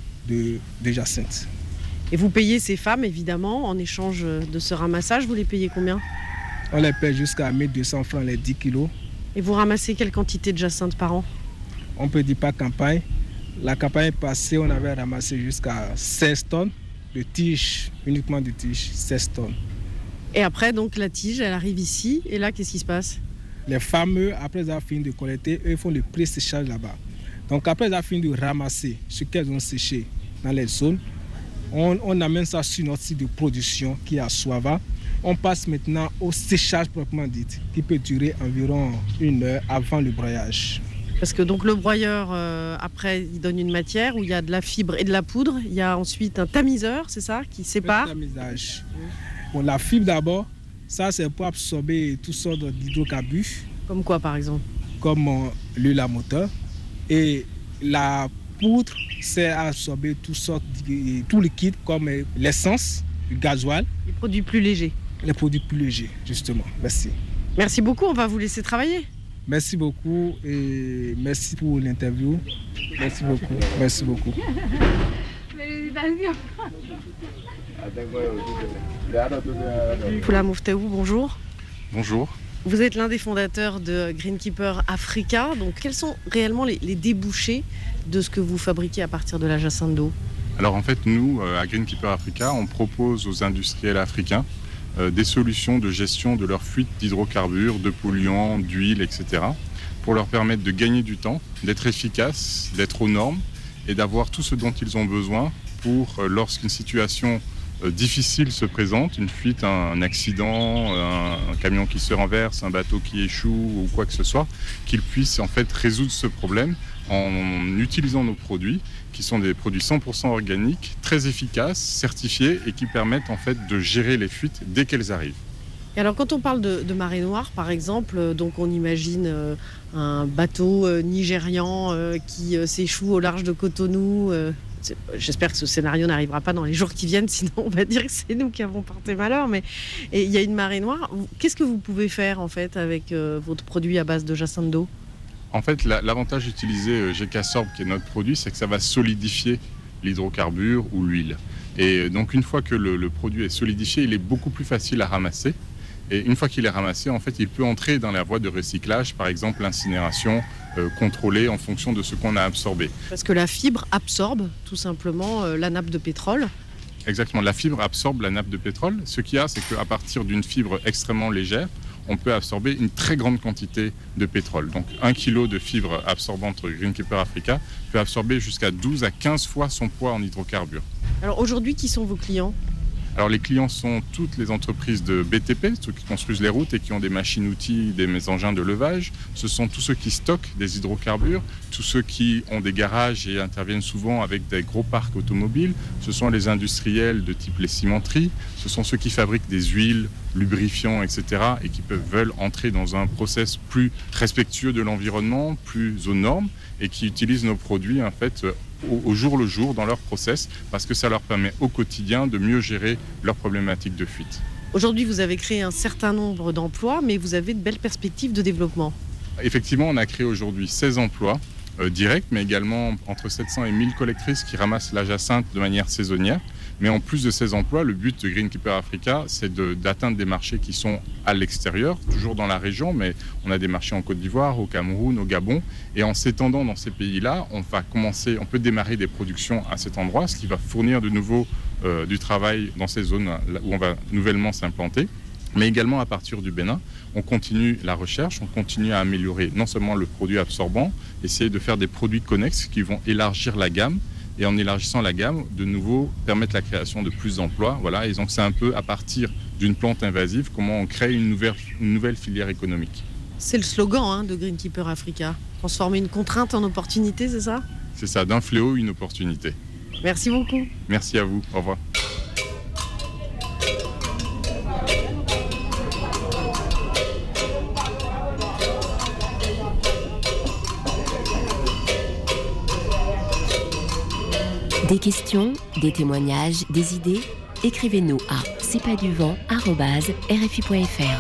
[SPEAKER 8] de jacinthe.
[SPEAKER 4] Et vous payez ces femmes, évidemment, en échange de ce ramassage. Vous les payez combien?
[SPEAKER 8] On les paye jusqu'à 1200 francs les 10 kilos.
[SPEAKER 4] Et vous ramassez quelle quantité de jacinthe par an?
[SPEAKER 8] On peut dire par campagne. La campagne passée, on avait ramassé jusqu'à 16 tonnes de tiges, uniquement de tiges, 16 tonnes.
[SPEAKER 4] Et après, donc, la tige, elle arrive ici. Et là, qu'est-ce qui se passe?
[SPEAKER 8] Les femmes, après avoir fini de collecter, eux font le pré-séchage là-bas. Donc après avoir fini de ramasser ce qu'elles ont séché dans les zones, on amène ça sur notre site de production qui est à Soava. On passe maintenant au séchage proprement dit, qui peut durer environ 1 heure avant le broyage.
[SPEAKER 4] Parce que donc le broyeur, après, il donne une matière où il y a de la fibre et de la poudre. Il y a ensuite un tamiseur, c'est ça, qui sépare?
[SPEAKER 8] Le tamisage. Bon, la fibre d'abord, ça c'est pour absorber toutes sortes d'hydrocarbures.
[SPEAKER 4] Comme quoi par exemple?
[SPEAKER 8] Comme l'huile à moteur. Et la poudre, c'est absorber tout liquide comme l'essence, le gasoil.
[SPEAKER 4] Les produits plus légers.
[SPEAKER 8] Les produits plus légers, justement. Merci.
[SPEAKER 4] Merci beaucoup, on va vous laisser travailler.
[SPEAKER 8] Merci beaucoup et merci pour l'interview. Merci beaucoup. Merci beaucoup.
[SPEAKER 4] Poula Mouftaou, bonjour.
[SPEAKER 9] Bonjour.
[SPEAKER 4] Vous êtes l'un des fondateurs de Greenkeeper Africa. Donc, quels sont réellement les débouchés de ce que vous fabriquez à partir de la jacinthe d'eau?
[SPEAKER 9] Alors en fait, nous, à Greenkeeper Africa, on propose aux industriels africains des solutions de gestion de leurs fuites d'hydrocarbures, de polluants, d'huile, etc. pour leur permettre de gagner du temps, d'être efficaces, d'être aux normes et d'avoir tout ce dont ils ont besoin pour, lorsqu'une situation difficile se présente, une fuite, un accident, un camion qui se renverse, un bateau qui échoue ou quoi que ce soit, qu'ils puissent en fait résoudre ce problème en utilisant nos produits qui sont des produits 100% organiques, très efficaces, certifiés et qui permettent en fait de gérer les fuites dès qu'elles arrivent.
[SPEAKER 4] Et alors quand on parle de marée noire par exemple, donc on imagine un bateau nigérian qui s'échoue au large de Cotonou. J'espère que ce scénario n'arrivera pas dans les jours qui viennent, sinon on va dire que c'est nous qui avons porté malheur. Mais il y a une marée noire. Qu'est-ce que vous pouvez faire en fait avec votre produit à base de jacinthe d'eau?
[SPEAKER 9] En fait, l'avantage d'utiliser GK-Sorb, qui est notre produit, c'est que ça va solidifier l'hydrocarbure ou l'huile. Et donc une fois que le produit est solidifié, il est beaucoup plus facile à ramasser. Et une fois qu'il est ramassé, en fait, il peut entrer dans la voie de recyclage, par exemple l'incinération contrôlée en fonction de ce qu'on a absorbé.
[SPEAKER 4] Parce que la fibre absorbe tout simplement la nappe de pétrole.
[SPEAKER 9] Exactement, la fibre absorbe la nappe de pétrole. Ce qu'il y a, c'est qu'à partir d'une fibre extrêmement légère, on peut absorber une très grande quantité de pétrole. Donc 1 kg de fibre absorbante Greenkeeper Africa peut absorber jusqu'à 12 à 15 fois son poids en hydrocarbures.
[SPEAKER 4] Alors aujourd'hui, qui sont vos clients ?
[SPEAKER 9] Alors les clients sont toutes les entreprises de BTP, ceux qui construisent les routes et qui ont des machines-outils, des engins de levage. Ce sont tous ceux qui stockent des hydrocarbures, tous ceux qui ont des garages et interviennent souvent avec des gros parcs automobiles. Ce sont les industriels de type les cimenteries. Ce sont ceux qui fabriquent des huiles, lubrifiants, etc. et qui veulent entrer dans un process plus respectueux de l'environnement, plus aux normes et qui utilisent nos produits en fait au jour le jour dans leur process, parce que ça leur permet au quotidien de mieux gérer leurs problématiques de fuite.
[SPEAKER 4] Aujourd'hui, vous avez créé un certain nombre d'emplois, mais vous avez de belles perspectives de développement.
[SPEAKER 9] Effectivement, on a créé aujourd'hui 16 emplois directs, mais également entre 700 et 1000 collectrices qui ramassent la jacinthe de manière saisonnière. Mais en plus de ces emplois, le but de Greenkeeper Africa, c'est d'atteindre des marchés qui sont à l'extérieur, toujours dans la région, mais on a des marchés en Côte d'Ivoire, au Cameroun, au Gabon. Et en s'étendant dans ces pays-là, on peut démarrer des productions à cet endroit, ce qui va fournir de nouveau du travail dans ces zones où on va nouvellement s'implanter. Mais également à partir du Bénin, on continue la recherche, on continue à améliorer non seulement le produit absorbant, essayer de faire des produits connexes qui vont élargir la gamme. Et en élargissant la gamme, de nouveau, permettre la création de plus d'emplois. Voilà. Et donc, c'est un peu à partir d'une plante invasive, comment on crée une nouvelle filière économique.
[SPEAKER 4] C'est le slogan de Greenkeeper Africa. Transformer une contrainte en opportunité, c'est ça?
[SPEAKER 9] C'est ça, d'un fléau, une opportunité.
[SPEAKER 4] Merci beaucoup.
[SPEAKER 9] Merci à vous. Au revoir.
[SPEAKER 1] Des questions, des témoignages, des idées? Écrivez-nous à cestpaduvent@rfi.fr.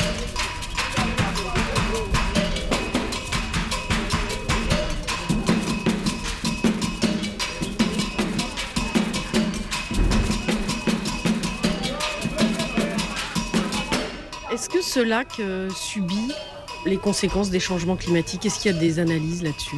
[SPEAKER 4] Est-ce que ce lac subit les conséquences des changements climatiques? Est-ce qu'il y a des analyses là-dessus?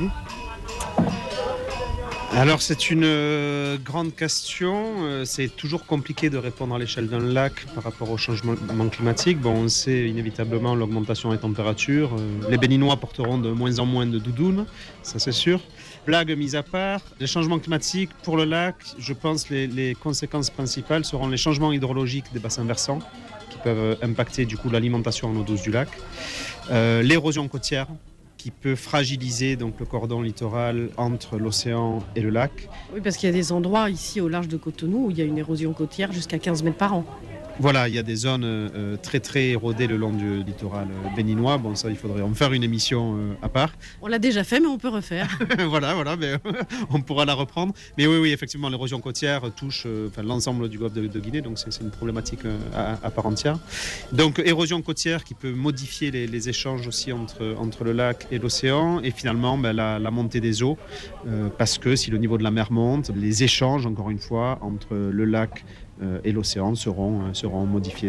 [SPEAKER 2] Alors c'est une grande question, c'est toujours compliqué de répondre à l'échelle d'un lac par rapport au changement climatique. Bon, on sait inévitablement l'augmentation des températures, les Béninois porteront de moins en moins de doudounes, ça c'est sûr. Blague mise à part, les changements climatiques pour le lac, je pense que les conséquences principales seront les changements hydrologiques des bassins versants qui peuvent impacter du coup l'alimentation en eau douce du lac, l'érosion côtière qui peut fragiliser donc le cordon littoral entre l'océan et le lac.
[SPEAKER 4] Oui, parce qu'il y a des endroits ici au large de Cotonou où il y a une érosion côtière jusqu'à 15 mètres par an.
[SPEAKER 2] Voilà, il y a des zones très très érodées le long du littoral béninois. Bon, ça, il faudrait en faire une émission à part.
[SPEAKER 4] On l'a déjà fait, mais on peut refaire.
[SPEAKER 2] voilà, mais on pourra la reprendre. Mais oui, effectivement, l'érosion côtière touche l'ensemble du golfe de Guinée, donc c'est une problématique à part entière. Donc, érosion côtière qui peut modifier les échanges aussi entre le lac et l'océan, et finalement la montée des eaux, parce que si le niveau de la mer monte, les échanges, encore une fois, entre le lac et l'océan seront modifiés.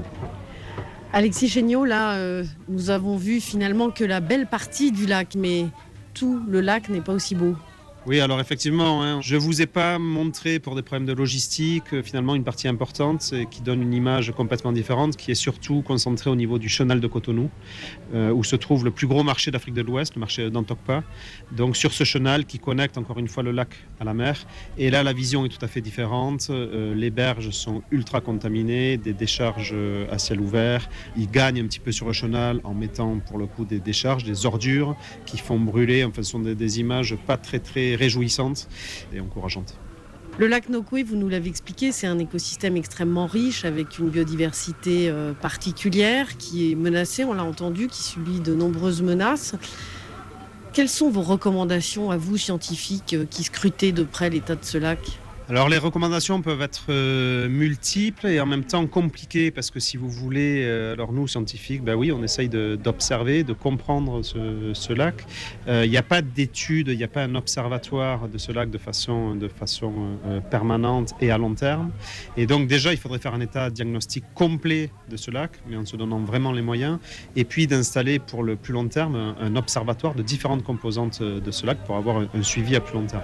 [SPEAKER 4] Alexis Chéniaud, là, nous avons vu finalement que la belle partie du lac, mais tout le lac n'est pas aussi beau.
[SPEAKER 2] Oui, alors effectivement, je ne vous ai pas montré pour des problèmes de logistique, finalement une partie importante qui donne une image complètement différente, qui est surtout concentrée au niveau du chenal de Cotonou, où se trouve le plus gros marché d'Afrique de l'Ouest, le marché d'Antokpa. Donc sur ce chenal qui connecte encore une fois le lac à la mer. Et là, la vision est tout à fait différente. Les berges sont ultra contaminées, des décharges à ciel ouvert. Ils gagnent un petit peu sur le chenal en mettant pour le coup des décharges, des ordures qui font brûler. Enfin, ce sont des images pas très réjouissantes et encourageantes.
[SPEAKER 4] Le lac Nokoué, vous nous l'avez expliqué, c'est un écosystème extrêmement riche avec une biodiversité particulière qui est menacée, on l'a entendu, qui subit de nombreuses menaces. Quelles sont vos recommandations à vous, scientifiques, qui scrutez de près l'état de ce lac ?
[SPEAKER 2] Alors les recommandations peuvent être multiples et en même temps compliquées parce que si vous voulez, alors nous scientifiques, oui, on essaye d'observer, de comprendre ce lac. Il n'y a pas d'études, il n'y a pas un observatoire de ce lac de façon permanente et à long terme. Et donc déjà, il faudrait faire un état diagnostic complet de ce lac, mais en se donnant vraiment les moyens. Et puis d'installer pour le plus long terme un observatoire de différentes composantes de ce lac pour avoir un suivi à plus long terme.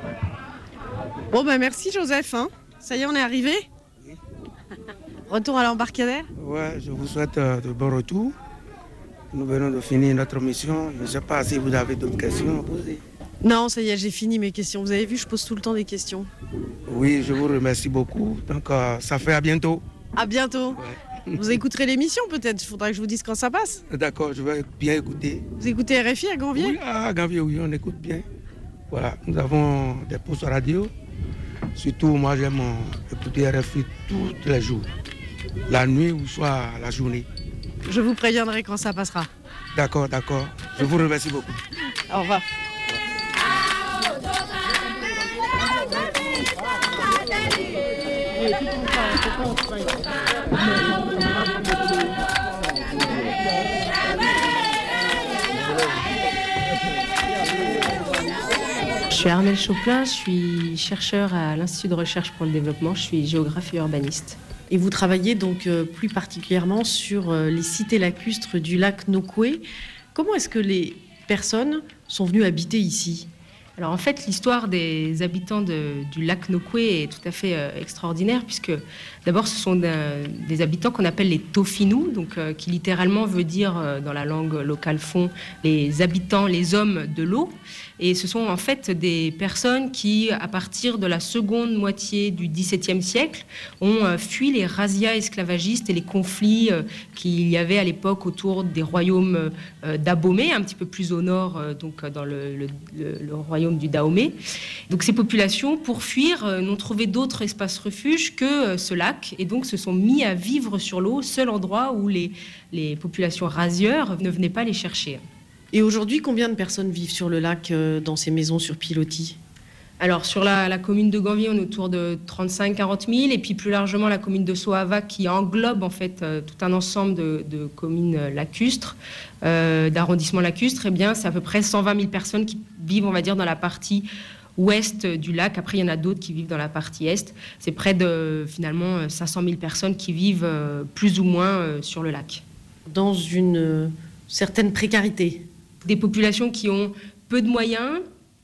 [SPEAKER 4] Bon merci Joseph, ça y est on est arrivé. Oui. Retour à l'embarcadère.
[SPEAKER 5] Ouais, je vous souhaite de bons retours. Nous venons de finir notre mission. Je ne sais pas si vous avez d'autres questions à poser.
[SPEAKER 4] Non, ça y est, j'ai fini mes questions. Vous avez vu, je pose tout le temps des questions.
[SPEAKER 5] Oui, je vous remercie beaucoup. Donc ça fait à bientôt.
[SPEAKER 4] À bientôt. Ouais. Vous écouterez l'émission peut-être, il faudra que je vous dise quand ça passe.
[SPEAKER 5] D'accord, je vais bien écouter.
[SPEAKER 4] Vous écoutez RFI à Ganvier ?
[SPEAKER 5] Oui, à Ganvier, oui, on écoute bien. Voilà, nous avons des postes radio. Surtout, moi, j'aime écouter RFI tous les jours, la nuit ou soit la journée.
[SPEAKER 4] Je vous préviendrai quand ça passera.
[SPEAKER 5] D'accord. Je vous remercie beaucoup.
[SPEAKER 4] Au revoir.
[SPEAKER 10] Je suis Armelle Choplin, je suis chercheur à l'Institut de recherche pour le développement, je suis géographe et urbaniste.
[SPEAKER 3] Et vous travaillez donc plus particulièrement sur les cités lacustres du lac Nokoué. Comment est-ce que les personnes sont venues habiter ici ?
[SPEAKER 10] Alors en fait, l'histoire des habitants du lac Nokoué est tout à fait extraordinaire, puisque d'abord ce sont des habitants qu'on appelle les Tofinous, donc, qui littéralement veut dire dans la langue locale fon les habitants, les hommes de l'eau. Et ce sont en fait des personnes qui, à partir de la seconde moitié du XVIIe siècle, ont fui les razzias esclavagistes et les conflits qu'il y avait à l'époque autour des royaumes d'Abomey, un petit peu plus au nord, donc dans le royaume du Dahomey. Donc ces populations, pour fuir, n'ont trouvé d'autre espace refuge que ce lac, et donc se sont mis à vivre sur l'eau, seul endroit où les populations razzieurs ne venaient pas les chercher.
[SPEAKER 3] Et aujourd'hui, combien de personnes vivent sur le lac dans ces maisons sur pilotis ?
[SPEAKER 10] Alors sur la commune de Ganvié, on est autour de 35-40 000, et puis plus largement la commune de Sohava qui englobe en fait tout un ensemble de communes lacustres, d'arrondissements lacustres. Eh bien, c'est à peu près 120 000 personnes qui vivent, on va dire, dans la partie ouest du lac. Après, il y en a d'autres qui vivent dans la partie est. C'est près de finalement 500 000 personnes qui vivent plus ou moins sur le lac.
[SPEAKER 3] Dans une certaine précarité.
[SPEAKER 10] Des populations qui ont peu de moyens,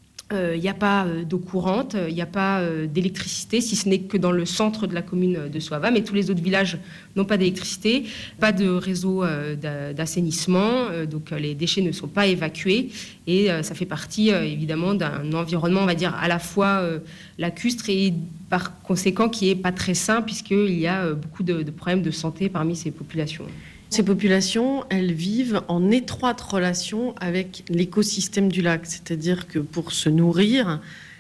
[SPEAKER 10] il n'y a pas d'eau courante, il n'y a pas d'électricité, si ce n'est que dans le centre de la commune de Sohava, mais tous les autres villages n'ont pas d'électricité, pas de réseau d'assainissement, donc les déchets ne sont pas évacués, et ça fait partie évidemment d'un environnement, on va dire, à la fois lacustre et par conséquent qui n'est pas très sain, puisqu'il y a beaucoup de problèmes de santé parmi ces populations.
[SPEAKER 3] Ces populations, elles vivent en étroite relation avec l'écosystème du lac. C'est-à-dire que pour se nourrir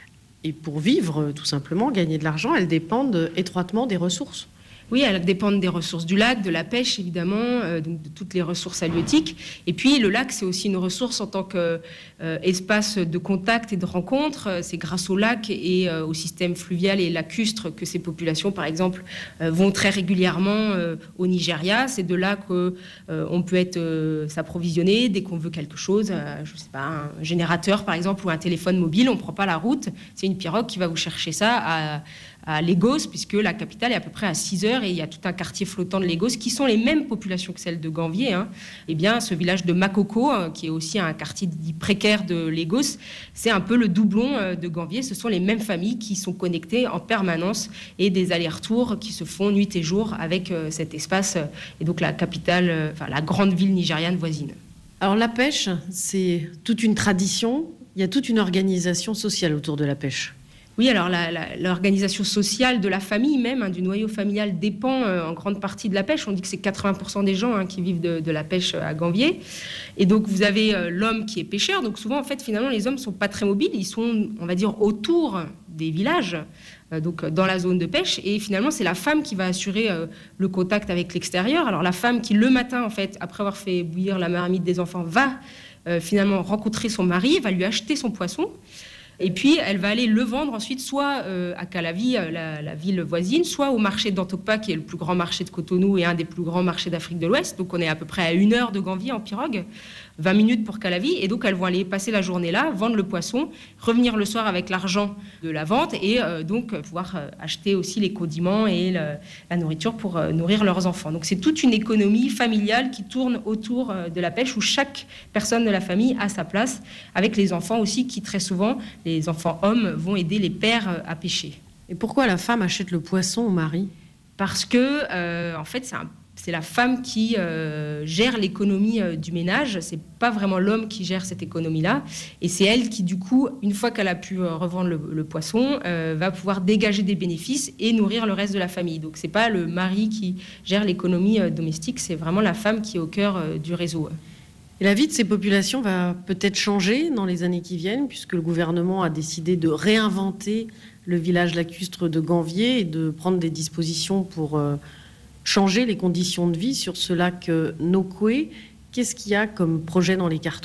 [SPEAKER 3] et pour vivre, tout simplement, gagner de l'argent, elles dépendent étroitement des ressources.
[SPEAKER 10] Oui, elles dépendent des ressources du lac, de la pêche évidemment, donc de toutes les ressources halieutiques. Et puis le lac, c'est aussi une ressource en tant qu'espace de contact et de rencontre. C'est grâce au lac et au système fluvial et lacustre que ces populations, par exemple, vont très régulièrement au Nigeria. C'est de là qu'on peut s'approvisionner dès qu'on veut quelque chose. Je ne sais pas, un générateur par exemple ou un téléphone mobile, on ne prend pas la route. C'est une pirogue qui va vous chercher ça à Lagos, puisque la capitale est à peu près à 6 heures et il y a tout un quartier flottant de Lagos qui sont les mêmes populations que celles de Ganvié. Eh bien, ce village de Makoko, qui est aussi un quartier dit précaire de Lagos, c'est un peu le doublon de Ganvié. Ce sont les mêmes familles qui sont connectées en permanence et des allers-retours qui se font nuit et jour avec cet espace et donc la capitale, la grande ville nigériane voisine.
[SPEAKER 3] Alors la pêche, c'est toute une tradition. Il y a toute une organisation sociale autour de la pêche.
[SPEAKER 10] Oui, alors l'organisation sociale de la famille même, du noyau familial, dépend en grande partie de la pêche. On dit que c'est 80% des gens qui vivent de la pêche à Ganvié. Et donc vous avez l'homme qui est pêcheur. Donc souvent, en fait, finalement, les hommes ne sont pas très mobiles. Ils sont, on va dire, autour des villages, donc dans la zone de pêche. Et finalement, c'est la femme qui va assurer le contact avec l'extérieur. Alors la femme qui, le matin, en fait, après avoir fait bouillir la marmite des enfants, va finalement rencontrer son mari, va lui acheter son poisson. Et puis, elle va aller le vendre ensuite soit à Calavi, la ville voisine, soit au marché d'Antokpa, qui est le plus grand marché de Cotonou et un des plus grands marchés d'Afrique de l'Ouest. Donc, on est à peu près à 1 heure de Ganvié en pirogue, 20 minutes pour Calavi. Et donc, elles vont aller passer la journée là, vendre le poisson, revenir le soir avec l'argent de la vente et donc pouvoir acheter aussi les condiments et la nourriture pour nourrir leurs enfants. Donc, c'est toute une économie familiale qui tourne autour de la pêche où chaque personne de la famille a sa place, avec les enfants aussi qui, très souvent, les enfants hommes vont aider les pères à pêcher.
[SPEAKER 3] Et pourquoi la femme achète le poisson au mari ?
[SPEAKER 10] Parce que, en fait, c'est la femme qui gère l'économie du ménage. C'est pas vraiment l'homme qui gère cette économie-là. Et c'est elle qui, du coup, une fois qu'elle a pu revendre le poisson, va pouvoir dégager des bénéfices et nourrir le reste de la famille. Donc, c'est pas le mari qui gère l'économie domestique, c'est vraiment la femme qui est au cœur du réseau.
[SPEAKER 3] Et la vie de ces populations va peut-être changer dans les années qui viennent, puisque le gouvernement a décidé de réinventer le village lacustre de Ganvié et de prendre des dispositions pour changer les conditions de vie sur ce lac Nokoué. Qu'est-ce qu'il y a comme projet dans les cartons ?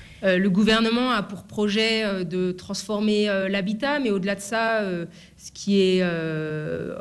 [SPEAKER 10] Le gouvernement a pour projet de transformer l'habitat, mais au-delà de ça, ce qui est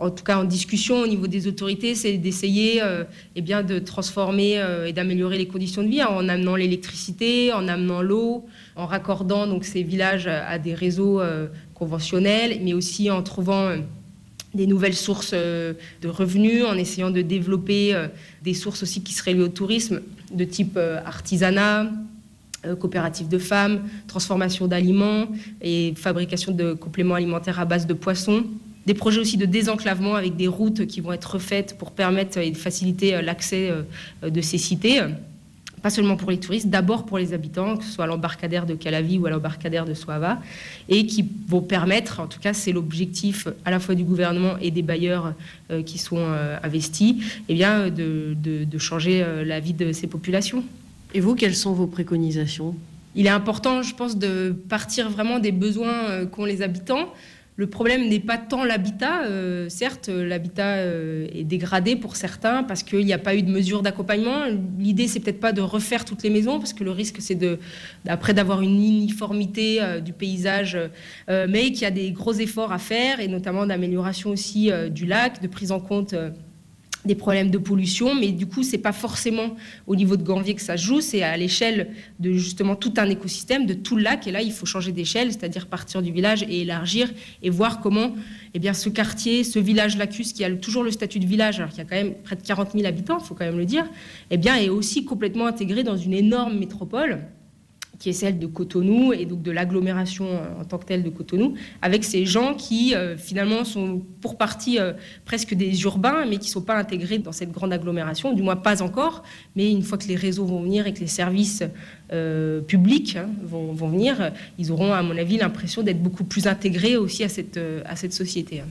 [SPEAKER 10] en tout cas en discussion au niveau des autorités, c'est d'essayer de transformer et d'améliorer les conditions de vie en amenant l'électricité, en amenant l'eau, en raccordant donc ces villages à des réseaux conventionnels, mais aussi en trouvant des nouvelles sources de revenus, en essayant de développer des sources aussi qui seraient liées au tourisme, de type artisanat, coopérative de femmes, transformation d'aliments et fabrication de compléments alimentaires à base de poissons. Des projets aussi de désenclavement avec des routes qui vont être refaites pour permettre et faciliter l'accès de ces cités. Pas seulement pour les touristes, d'abord pour les habitants, que ce soit à l'embarcadère de Calavi ou à l'embarcadère de Soava, et qui vont permettre, en tout cas c'est l'objectif à la fois du gouvernement et des bailleurs qui sont investis, de changer la vie de ces populations.
[SPEAKER 4] Et vous, quelles sont vos préconisations ?
[SPEAKER 10] Il est important, je pense, de partir vraiment des besoins qu'ont les habitants. Le problème n'est pas tant l'habitat. Certes, l'habitat est dégradé pour certains parce qu'il n'y a pas eu de mesures d'accompagnement. L'idée, c'est peut-être pas de refaire toutes les maisons parce que le risque, c'est après d'avoir une uniformité du paysage, mais qu'il y a des gros efforts à faire et notamment d'amélioration aussi du lac, de prise en compte des problèmes de pollution, mais du coup, c'est pas forcément au niveau de Ganvier que ça se joue, c'est à l'échelle de justement tout un écosystème, de tout le lac, et là, il faut changer d'échelle, c'est-à-dire partir du village et élargir, et voir comment ce quartier, ce village lacus, qui a toujours le statut de village, alors qu'il y a quand même près de 40 000 habitants, il faut quand même le dire, est aussi complètement intégré dans une énorme métropole, qui est celle de Cotonou et donc de l'agglomération en tant que telle de Cotonou, avec ces gens qui finalement sont pour partie presque des urbains, mais qui ne sont pas intégrés dans cette grande agglomération, du moins pas encore, mais une fois que les réseaux vont venir et que les services publics vont venir, ils auront à mon avis l'impression d'être beaucoup plus intégrés aussi à cette société.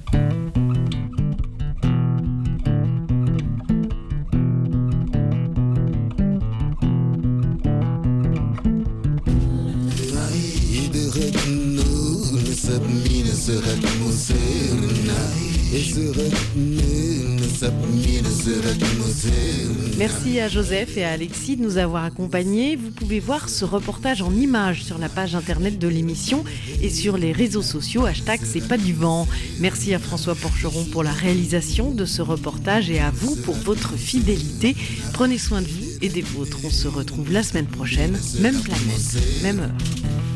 [SPEAKER 3] Merci à Joseph et à Alexis de nous avoir accompagnés. Vous pouvez voir ce reportage en images sur la page internet de l'émission et sur les réseaux sociaux, #C'estPasDuVent. Merci à François Porcheron pour la réalisation de ce reportage et à vous pour votre fidélité. Prenez soin de vous et des vôtres. On se retrouve la semaine prochaine, même planète, même heure.